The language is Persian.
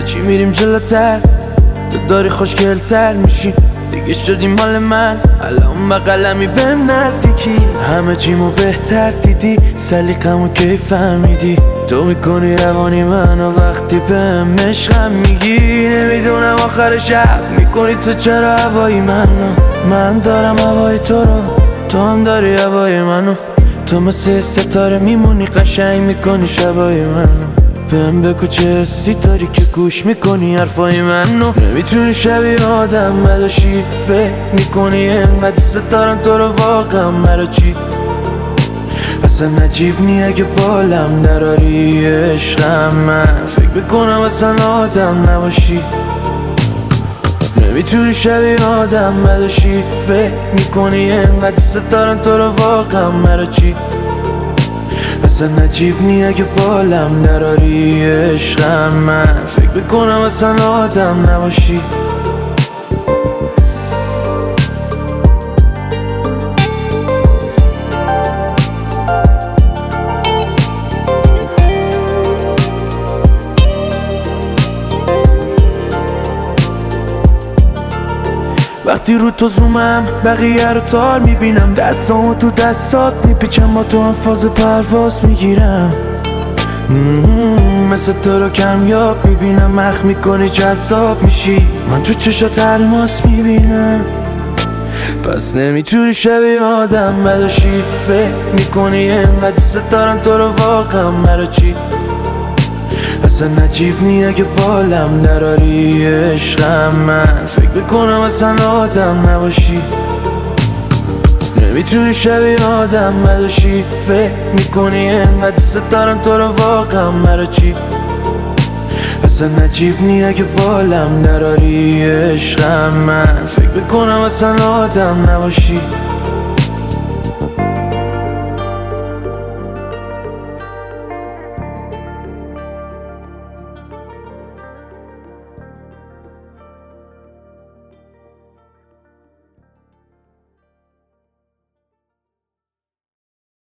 هرچی میریم جلوتر تو داری خوشگلتر میشی، دیگه شدی مال من. الان بقلمی بهم نزدیکی، همه چیمو بهتر دیدی، سلیقمو کی فهمیدی. تو میکنی روانی منو وقتی بهم عشقم میگی. نمیدونم آخر شب میکنی تو چرا هوای منو. من دارم هوای تو رو، تو هم داری هوای منو. تو مثل ستاره میمونی، قشنگ میکنی شبای منو. بهم بگو چه حسی داری که گوش میکنی حرفای منو. نمیتونی شبیه آدم بداشی، فکر میکنی انقدر دوست دارم تو رو واقعا مرا چی. اصلا عجیب نی اگه بالم دراری عشقم. من فکر میکنم اصلا آدم نباشی. نمیتونی شبیه آدم بداشی، فکر میکنی انقدر دوست دارم تو رو واقعا مرا چی. اصلا عجیب نی اگه بالم دراری عشقم. من فکر میکنم اصلا آدم نباشی. وقتی رو تو زومم بقیه رو تار میبینم، دستامو تو دستات میپیچم، با تو هم فاز پرواز میگیرم. مثل تو رو کمیاب میبینم، مخ میکنی جذاب میشی، من تو چشات الماس میبینم. پس نمیتونی شبیه آدم بداشی، فکر میکنی انقدر دوست دارم تو رو واقعا مرا چی. اصلا عجیب نی اگه بالم دراری عشقم. من فکر میکنم اصلا آدم نباشی. نمیتونی شبیه آدم بداشی، فکر میکنی انقدر دوست دارم تو رو واقعا مرا چی. اصلا عجیب نی اگه بالم دراری عشقم. من فکر میکنم اصلا آدم نباشی.